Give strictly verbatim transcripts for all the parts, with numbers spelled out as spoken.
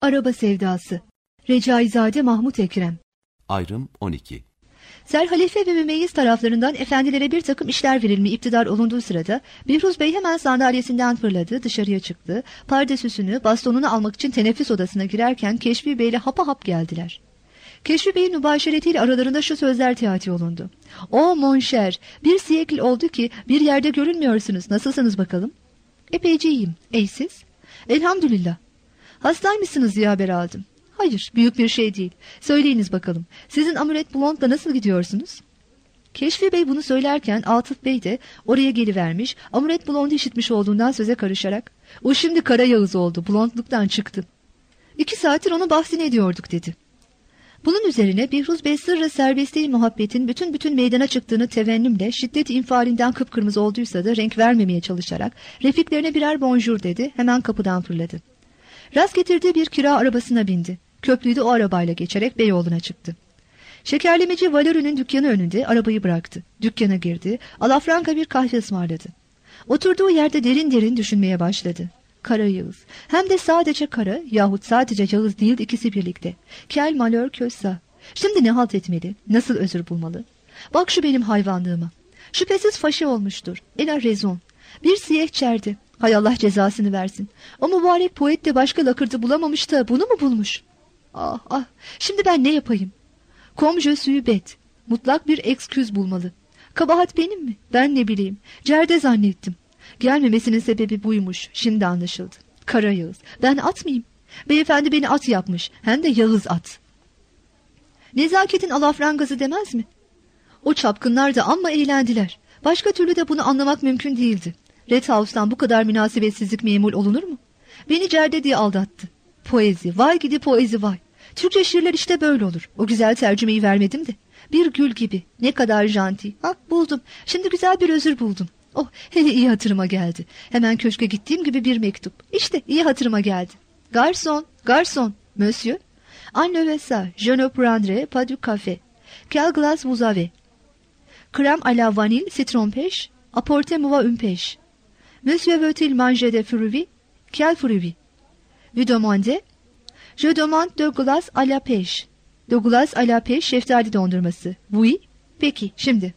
Araba Sevdası. Recaizade Mahmut Ekrem. Ayrım on iki. Serhalife ve mümeyyiz taraflarından efendilere bir takım işler verilme iktidar olunduğu sırada Bihruz Bey hemen sandalyesinden fırladı, dışarıya çıktı. Pardesüsünü, bastonunu almak için teneffüs odasına girerken Keşfi Bey ile hapa hap geldiler. Keşfi Bey'in mübaşeretiyle aralarında şu sözler teati olundu. "O mon cher, bir siyekl oldu ki bir yerde görünmüyorsunuz. Nasılsınız bakalım?" "Epeyce iyiyim. Ey siz?" "Elhamdülillah." "Hastaymışsınız diye haber aldım." "Hayır, büyük bir şey değil. Söyleyiniz bakalım. Sizin Amulet Blond'la nasıl gidiyorsunuz?" Keşfi Bey bunu söylerken Atıf Bey de oraya gelivermiş, Amulet Blond'u işitmiş olduğundan söze karışarak, "O şimdi Kara Yağız oldu, blondluktan çıktı. İki saattir onun bahsini ediyorduk," dedi. Bunun üzerine Bihruz Bey sırrı serbestliği muhabbetin bütün bütün meydana çıktığını tevennümle, şiddet-i infalinden kıpkırmızı olduysa da renk vermemeye çalışarak refiklerine birer bonjour dedi, hemen kapıdan fırladı. Rast getirdiği bir kira arabasına bindi. Köprüyü de o arabayla geçerek Beyoğlu'na çıktı. Şekerlemeci Valörü'nün dükkanı önünde arabayı bıraktı. Dükkana girdi, alafranka bir kahve ısmarladı. Oturduğu yerde derin derin düşünmeye başladı. Kara Yağız. Hem de sadece kara yahut sadece Yağız değil, ikisi birlikte. Kel malör kösa. Şimdi ne halt etmeli? Nasıl özür bulmalı? Bak şu benim hayvanlığıma. Şüphesiz faşi olmuştur. El a raison. Bir siyeh çerdi. Hay Allah cezasını versin. O mübarek poet de başka lakırdı bulamamış da bunu mu bulmuş? Ah ah. Şimdi ben ne yapayım? Comme je suis bête. Mutlak bir eksküz bulmalı. Kabahat benim mi? Ben ne bileyim. Cerde zannettim. Gelmemesinin sebebi buymuş. Şimdi anlaşıldı. Kara Yağız. Ben at mıyım? Beyefendi beni at yapmış. Hem de Yağız at. Nezaketin alafrangazı demez mi? O çapkınlar da amma eğlendiler. Başka türlü de bunu anlamak mümkün değildi. Red House'tan bu kadar münasebetsizlik memul olunur mu? Beni Cerde diye aldattı. Poezi, vay gidi poezi vay. Türkçe şiirler işte böyle olur. O güzel tercümeyi vermedim de. Bir gül gibi. Ne kadar janti. Ha buldum. Şimdi güzel bir özür buldum. Oh hele iyi hatırıma geldi. Hemen köşke gittiğim gibi bir mektup. İşte iyi hatırıma geldi. Garson, garson, monsieur. En le ça, je ne prendrai pas du café. Quel glace vous avez? Crème à la vanille, citron pêche. Apportez-moi une pêche. Monsieur veut-il manger des fruits? Quel fruit? Vous demandez? Je demande de glace à la pêche. De glace à la pêche şeftali dondurması. Oui. Peki, şimdi.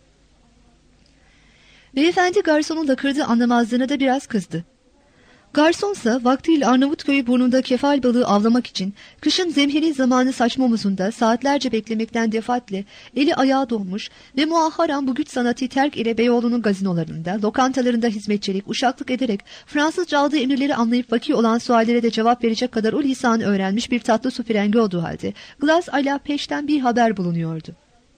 Beyefendi garsonun lakırdı anlamazlığına da biraz kızdı. Garsonsa vaktiyle Arnavutköy'ü burnunda kefal balığı avlamak için kışın zemheri zamanı saçma omuzunda saatlerce beklemekten defaatle eli ayağı donmuş ve muahharan bu güç sanatı terk ile Beyoğlu'nun gazinolarında, lokantalarında hizmetçilik, uşaklık ederek Fransızca aldığı emirleri anlayıp vaki olan suallere de cevap verecek kadar o lisanı öğrenmiş bir tatlı su frengi olduğu halde Glace à la Pêche'ten bir haber bulunuyordu.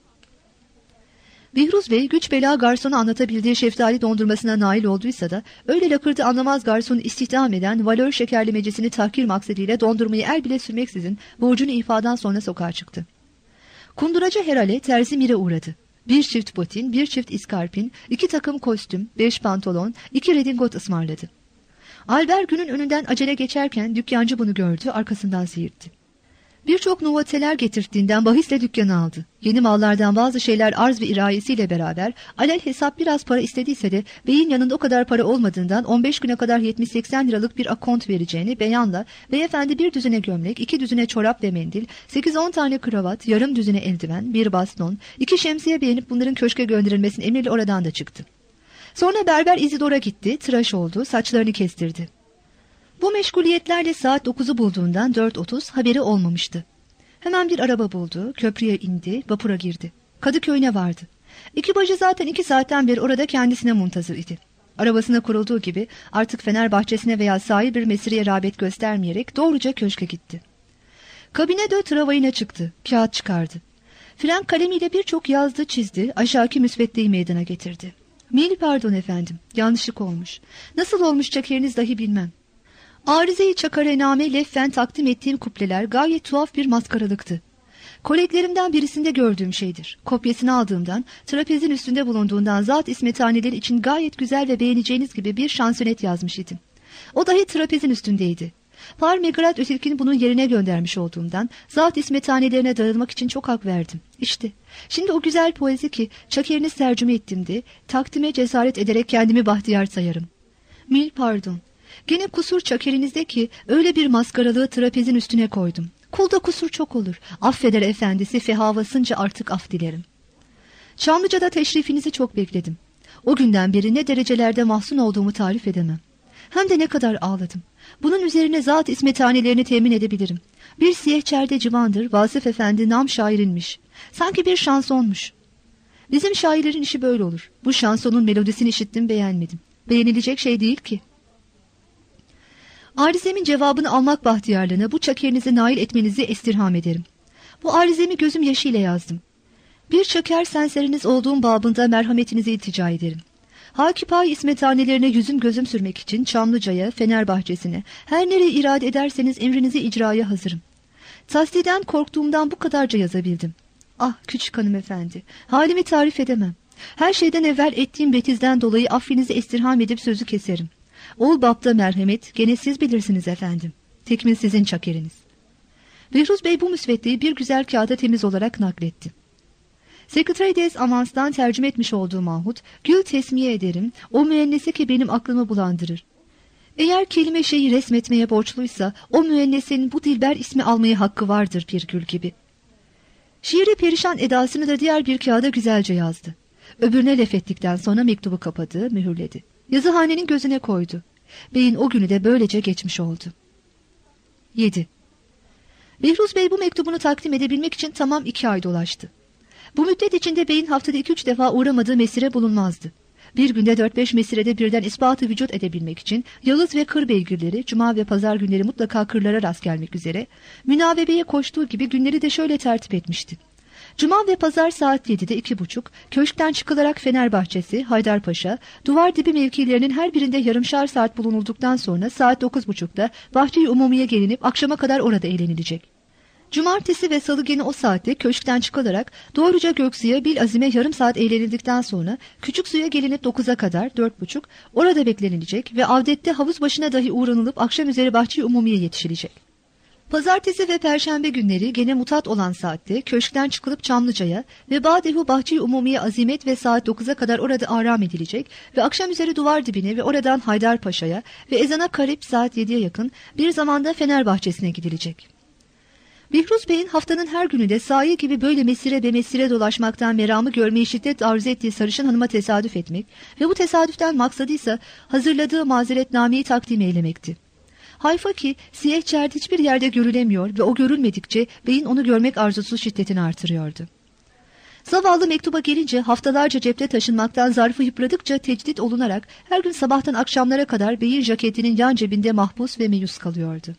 Bihruz Bey güç bela garsonu anlatabildiği şeftali dondurmasına nail olduysa da öyle lakırdı anlamaz garsonu istihdam eden valör şekerlemecisini tahkir maksadıyla dondurmayı el bile sürmeksizin borcunu ifadan sonra sokağa çıktı. Kunduracı herale terzi Mir'e uğradı. Bir çift botin, bir çift iskarpin, iki takım kostüm, beş pantolon, iki redingot ısmarladı. Albert günün önünden acele geçerken dükkancı bunu gördü, arkasından seyirtti. Birçok novateler getirdiğinden bahisle dükkanı aldı. Yeni mallardan bazı şeyler arz ve irayesiyle beraber alel hesap biraz para istediyse de beyin yanında o kadar para olmadığından on beş güne kadar yetmiş seksen liralık bir akont vereceğini beyanla beyefendi bir düzine gömlek, iki düzine çorap ve mendil, sekiz on tane kravat, yarım düzine eldiven, bir baston, iki şemsiye beğenip bunların köşke gönderilmesinin emriyle oradan da çıktı. Sonra berber İzidor'a gitti, tıraş oldu, saçlarını kestirdi. Bu meşguliyetlerle saat dokuzu bulduğundan dört otuz haberi olmamıştı. Hemen bir araba buldu, köprüye indi, vapura girdi. Kadıköy'üne vardı. İki bacı zaten iki saatten beri orada kendisine muntazır idi. Arabasına kurulduğu gibi artık Fenerbahçesine veya sahil bir mesireye rağbet göstermeyerek doğruca köşke gitti. Kabine de travayına çıktı, kağıt çıkardı. Fren kalemiyle birçok yazdı, çizdi, aşağıki müsveddeyi meydana getirdi. Mil pardon efendim, yanlışlık olmuş. Nasıl olmuş çekeriniz dahi bilmem. Arize-i Çakarename leffen takdim ettiğim kupleler gayet tuhaf bir maskaralıktı. Koleglerimden birisinde gördüğüm şeydir. Kopyasını aldığımdan, trapezin üstünde bulunduğundan zat ismetaneleri için gayet güzel ve beğeneceğiniz gibi bir şansonet yazmış idim. O dahi trapezin üstündeydi. Par Megrat Ötilkin bunun yerine göndermiş olduğumdan zat ismetanelerine dağılmak için çok hak verdim. İşte, şimdi o güzel poezi ki çakeriniz tercüme ettimdi, takdime cesaret ederek kendimi bahtiyar sayarım. Mil pardon. Gene kusur çakerinizde ki öyle bir maskaralığı trapezin üstüne koydum. Kulda kusur çok olur. Affeder efendisi, fehavasınca artık af dilerim. Çamlıca'da teşrifinizi çok bekledim. O günden beri ne derecelerde mahzun olduğumu tarif edemem. Hem de ne kadar ağladım. Bunun üzerine zat ismetanelerini temin edebilirim. Bir siyehçerde civandır, Vasıf Efendi nam şairinmiş. Sanki bir şansonmuş. Bizim şairlerin işi böyle olur. Bu şansonun melodisini işittim, beğenmedim. Beğenilecek şey değil ki. Arizemin cevabını almak bahtiyarlığına bu çakerinize nail etmenizi istirham ederim. Bu arizemi gözüm yaşıyla yazdım. Bir çaker senseriniz olduğum babında merhametinizi iltica ederim. Hakipay ismetanelerine yüzüm gözüm sürmek için Çamlıca'ya, Fenerbahçe'sine, her nereye irade ederseniz emrinizi icraya hazırım. Tasdiden korktuğumdan bu kadarca yazabildim. Ah küçük hanımefendi, halimi tarif edemem. Her şeyden evvel ettiğim betizden dolayı affinizi istirham edip sözü keserim. Ol bapta merhamet, gene siz bilirsiniz efendim. Tekmil sizin çakeriniz. Behruz Bey bu müsveddeyi bir güzel kağıda temiz olarak nakletti. Secretary des Avans'tan tercüme etmiş olduğu Mahmut, gül tesmiye ederim, o müennese ki benim aklımı bulandırır. Eğer kelime şeyi resmetmeye borçluysa, o müennesenin bu dilber ismi almaya hakkı vardır bir gül gibi. Şiiri perişan edasını da diğer bir kağıda güzelce yazdı. Öbürüne lef ettikten sonra mektubu kapadı, mühürledi. Yazıhanenin gözüne koydu. Bey'in o günü de böylece geçmiş oldu. yedi. Behruz Bey bu mektubunu takdim edebilmek için tamam iki ay dolaştı. Bu müddet içinde Bey'in haftada iki üç defa uğramadığı mesire bulunmazdı. Bir günde dört beş mesirede birden ispatı vücut edebilmek için Yağız ve kır beygirleri cuma ve pazar günleri mutlaka kırlara rast gelmek üzere münavebeye koştuğu gibi günleri de şöyle tertip etmişti. Cuma ve pazar saat yedide iki buçuk, köşkten çıkılarak Fenerbahçesi, Haydarpaşa, duvar dibi mevkilerinin her birinde yarımşar saat bulunulduktan sonra saat dokuz buçukta Bahçe-i Umumiye gelinip akşama kadar orada eğlenilecek. Cumartesi ve salı gene o saatte köşkten çıkılarak doğruca Göksu'ya bilazime yarım saat eğlenildikten sonra küçük suya gelinip dokuza kadar dört buçuk orada beklenilecek ve avdette havuz başına dahi uğranılıp akşam üzeri Bahçe-i Umumiye yetişilecek. Pazartesi ve perşembe günleri gene mutat olan saatte köşkten çıkılıp Çamlıca'ya ve Badehu Bahçe-i Umumiye azimet ve saat dokuza kadar orada aram edilecek ve akşam üzeri duvar dibine ve oradan Haydarpaşa'ya ve ezana karip saat yediye yakın bir zamanda Fenerbahçesi'ne gidilecek. Behruz Bey'in haftanın her günü de sahi gibi böyle mesire ve mesire dolaşmaktan meramı görmeyi şiddet arzu ettiği sarışın hanıma tesadüf etmek ve bu tesadüften maksadıysa hazırladığı mazeretnameyi takdim eylemekti. Hayfa ki siyeh çerd hiçbir yerde görülemiyor ve o görülmedikçe Bey'in onu görmek arzusu şiddetini artırıyordu. Zavallı mektuba gelince haftalarca cepte taşınmaktan zarfı yıpradıkça tecdit olunarak her gün sabahtan akşamlara kadar Bey'in jaketinin yan cebinde mahpus ve meyus kalıyordu.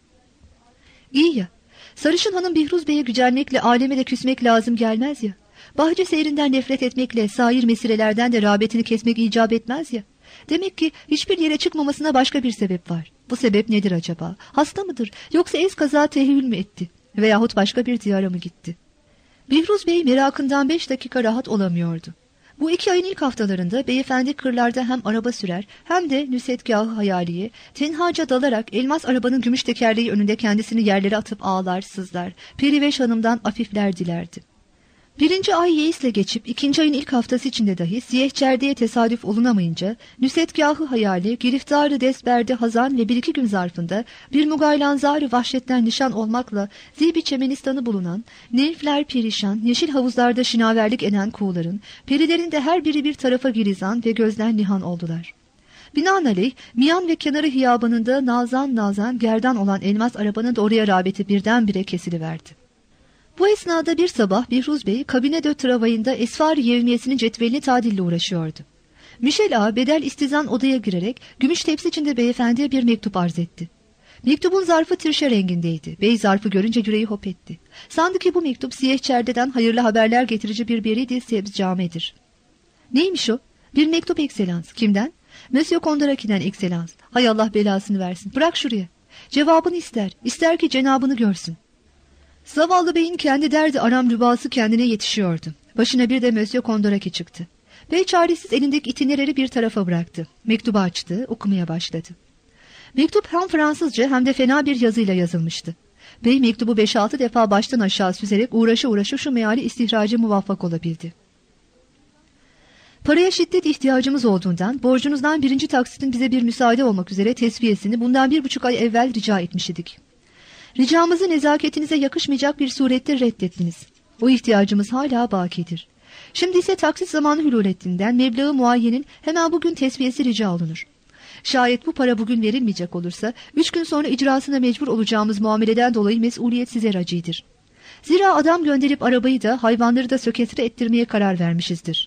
İyi ya. Sarışın hanım Behruz Bey'e gücenmekle aleme de küsmek lazım gelmez ya. Bahçe seyrinden nefret etmekle sair mesirelerden de rağbetini kesmek icap etmez ya. Demek ki hiçbir yere çıkmamasına başka bir sebep var. Bu sebep nedir acaba? Hasta mıdır? Yoksa eskaza tehvil mi etti? Veyahut başka bir diyara mı gitti? Behruz Bey merakından beş dakika rahat olamıyordu. Bu iki ayın ilk haftalarında beyefendi kırlarda hem araba sürer hem de nüsetgahı hayaliye, tenhaca dalarak elmas arabanın gümüş tekerleği önünde kendisini yerlere atıp ağlar, sızlar, Periveş Hanım'dan afifler dilerdi. Birinci ay yeisle geçip ikinci ayın ilk haftası içinde dahi siyeh çerdeğe tesadüf olunamayınca nüsetgahı hayali, giriftarı desberde hazan ve bir iki gün zarfında bir mugaylanzarı vahşetten nişan olmakla Zibi Çemenistan'ı bulunan, nefler perişan, yeşil havuzlarda şinaverlik eden kuğuların, perilerin de her biri bir tarafa girizan ve gözden nihan oldular. Binaenaleyh miyan ve kenarı hiyabanında nazan nazan gerdan olan elmas arabanın da oraya rağbeti birdenbire kesiliverdi. Bu esnada bir sabah Behruz Bey kabine de travayında esfar-ı yevmiyesinin cetvelini tadille uğraşıyordu. Michel Ağa bedel istizan odaya girerek gümüş tepsi içinde beyefendiye bir mektup arz etti. Mektubun zarfı tirşe rengindeydi. Bey zarfı görünce yüreği hop etti. Sandı ki bu mektup siyeh çerdeden hayırlı haberler getirici bir beridi sebz camedir. Neymiş o? Bir mektup ekselans. Kimden? Monsieur Kondraki'den ekselans. Hay Allah belasını versin. Bırak şuraya. Cevabını ister. İster ki cenabını görsün. Zavallı Bey'in kendi derdi aram rübası kendine yetişiyordu. Başına bir de Monsieur Kondraki çıktı. Bey çaresiz elindeki itinerleri bir tarafa bıraktı. Mektubu açtı, okumaya başladı. Mektup hem Fransızca hem de fena bir yazıyla yazılmıştı. Bey mektubu beş altı defa baştan aşağı süzerek uğraşı uğraşı şu meali istihracı muvaffak olabildi. Paraya şiddet ihtiyacımız olduğundan borcunuzdan birinci taksitin bize bir müsaade olmak üzere tesviyesini bundan bir buçuk ay evvel rica etmiş idik. Ricamızı nezaketinize yakışmayacak bir surette reddettiniz. O ihtiyacımız hala bakidir. Şimdi ise taksit zamanı hülul ettiğinden meblağı muayyenin hemen bugün tesviyesi rica olunur. Şayet bu para bugün verilmeyecek olursa üç gün sonra icrasına mecbur olacağımız muameleden dolayı mesuliyet size racidir. Zira adam gönderip arabayı da hayvanları da söketre ettirmeye karar vermişizdir.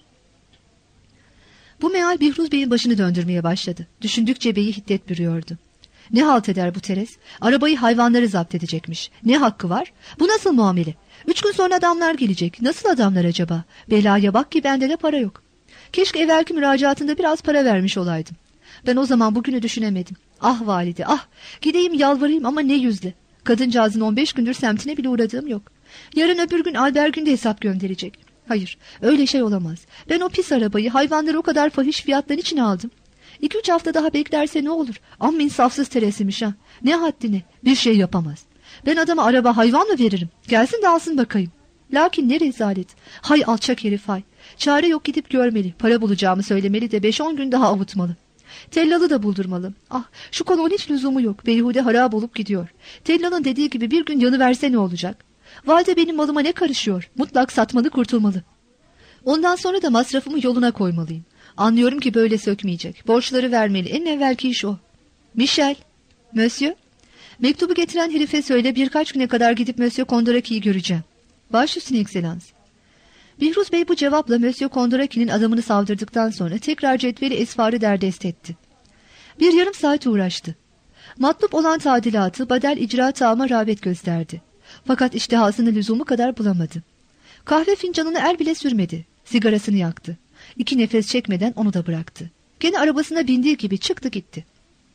Bu meal Bihruz Bey'in başını döndürmeye başladı. Düşündükçe beyi hiddet bürüyordu. Ne halt eder bu Teres? Arabayı hayvanları zapt edecekmiş. Ne hakkı var? Bu nasıl muamele? Üç gün sonra adamlar gelecek. Nasıl adamlar acaba? Belaya bak ki bende de para yok. Keşke evvelki müracaatında biraz para vermiş olaydım. Ben o zaman bugünü düşünemedim. Ah valide ah! Gideyim yalvarayım ama ne yüzle. Kadıncağızın on beş gündür semtine bile uğradığım yok. Yarın öbür gün Albergün de hesap gönderecek. Hayır, öyle şey olamaz. Ben o pis arabayı hayvanları o kadar fahiş fiyattan için aldım. İki üç hafta daha beklerse ne olur? Amma insafsız Teres'iymiş ha. Ne haddine? Bir şey yapamaz. Ben adama araba hayvan mı veririm? Gelsin de alsın bakayım. Lakin ne rezalet. Hay alçak herif hay. Çare yok, gidip görmeli. Para bulacağımı söylemeli de beş on gün daha avutmalı. Tellalı da buldurmalı. Ah, şu konunun hiç lüzumu yok. Beyhude harap olup gidiyor. Tellal'ın dediği gibi bir gün yanıverse ne olacak? Valide benim malıma ne karışıyor? Mutlak satmalı, kurtulmalı. Ondan sonra da masrafımı yoluna koymalıyım. Anlıyorum ki böyle sökmeyecek. Borçları vermeli. En evvelki iş o. Michel. Monsieur. Mektubu getiren herife söyle birkaç güne kadar gidip Monsieur Kondoraki'yi göreceğim. Baş üstüne Ekselans. Bihruz Bey bu cevapla Monsieur Kondoraki'nin adamını savdırdıktan sonra tekrar cetveli esfarı derdest etti. Bir yarım saat uğraştı. Matlup olan tadilatı badel icraatama rağbet gösterdi. Fakat iştihasını lüzumu kadar bulamadı. Kahve fincanını el bile sürmedi. Sigarasını yaktı. İki nefes çekmeden onu da bıraktı. Gene arabasına bindiği gibi çıktı gitti.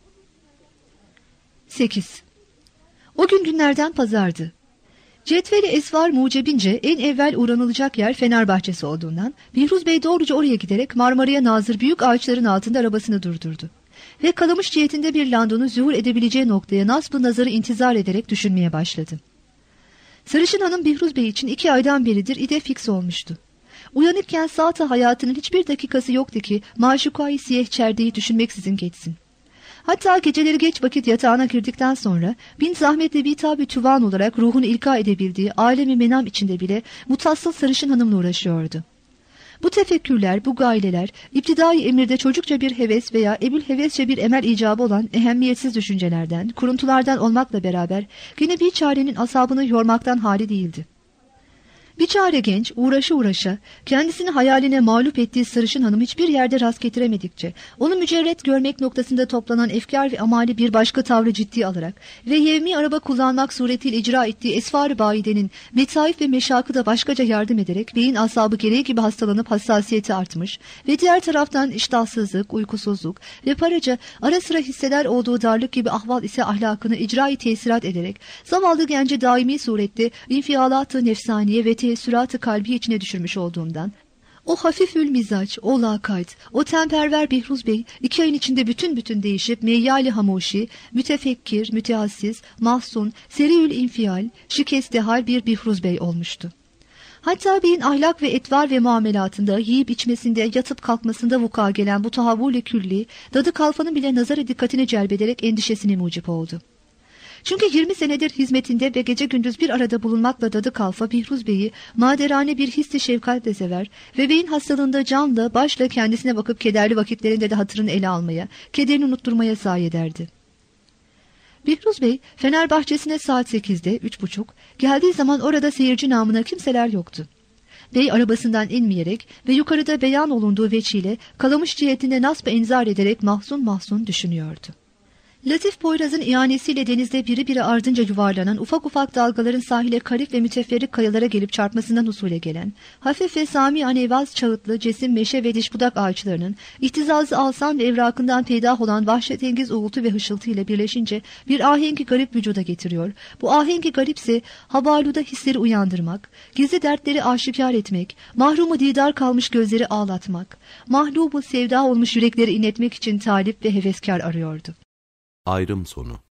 sekiz. O gün günlerden pazardı. Cetveli esvar mucebince en evvel uğranılacak yer Fenerbahçesi olduğundan Bihruz Bey doğruca oraya giderek Marmara'ya nazır büyük ağaçların altında arabasını durdurdu. Ve Kalamış cihetinde bir landonu zuhur edebileceği noktaya nasb-ı nazarı intizar ederek düşünmeye başladı. Sarışın Hanım Bihruz Bey için iki aydan beridir ide fix olmuştu. Uyanıkken saat hayatının hiçbir dakikası yoktu ki maşukayı siyeh çerdeği düşünmeksizin geçsin. Hatta geceleri geç vakit yatağına girdikten sonra bin zahmetle bir tabi tüvan olarak ruhunu ilka edebildiği alemi menam içinde bile mutassıl Sarışın Hanım'la uğraşıyordu. Bu tefekkürler, bu gaileler, iptidai emirde çocukça bir heves veya ebül hevesçe bir emel icabı olan ehemmiyetsiz düşüncelerden, kuruntulardan olmakla beraber yine bir çarenin asabını yormaktan hali değildi. Bir çare genç uğraşı uğraşa kendisini hayaline mağlup ettiği Sarışın Hanım hiçbir yerde rast getiremedikçe onu mücerret görmek noktasında toplanan efkar ve amali bir başka tavrı ciddi alarak ve yevmi araba kullanmak suretiyle icra ettiği esfar-ı baidenin metaif ve meşakı da başkaca yardım ederek beyin asabı gereği gibi hastalanıp hassasiyeti artmış ve diğer taraftan iştahsızlık, uykusuzluk ve paraca ara sıra hisseder olduğu darlık gibi ahval ise ahlakını icra-i tesirat ederek zavallı gence daimi surette infialat-ı nefsaniye ve teessürat-ı kalbi içine düşürmüş olduğundan, o hafifül mizaç, o lakayt, o temperver Bihruz Bey iki ayın içinde bütün bütün değişip meyyali hamuşi, mütefekkir, mütehassiz, mahzun, seriül infial, şikeste hal bir Bihruz Bey olmuştu. Hatta beyin ahlak ve etvar ve muamelatında, yiyip içmesinde, yatıp kalkmasında vuku'a gelen bu tahavvül-i külli, dadı kalfanın bile nazara dikkatini celbederek endişesine mucip oldu. Çünkü yirmi senedir hizmetinde ve gece gündüz bir arada bulunmakla dadı kalfa Bihruz Bey'i maderane bir hissi şefkatle sever ve beyin hastalığında canla başla kendisine bakıp kederli vakitlerinde de hatırını ele almaya, kederini unutturmaya sahi ederdi. Bihruz Bey Fenerbahçesi'ne saat sekizde, üç buçuk, geldiği zaman orada seyirci namına kimseler yoktu. Bey arabasından inmeyerek ve yukarıda beyan olunduğu veçiyle Kalamış cihetinde nasb-ı enzar ederek mahzun mahzun düşünüyordu. Latif Poyraz'ın ihanesiyle denizde biri biri ardınca yuvarlanan ufak ufak dalgaların sahile karif ve müteferrik kayalara gelip çarpmasından usule gelen, hafif ve sami anevaz çağıtlı cesim meşe ve diş budak ağaçlarının ihtizazı alsan ve evrakından peydah olan vahşetengiz uğultu ve hışıltı ile birleşince bir ahengi garip vücuda getiriyor. Bu ahengi garipse habaluda hisleri uyandırmak, gizli dertleri aşikar etmek, mahrumu didar kalmış gözleri ağlatmak, mahlubu sevda olmuş yürekleri inletmek için talip ve heveskar arıyordu. Ayrım sonu.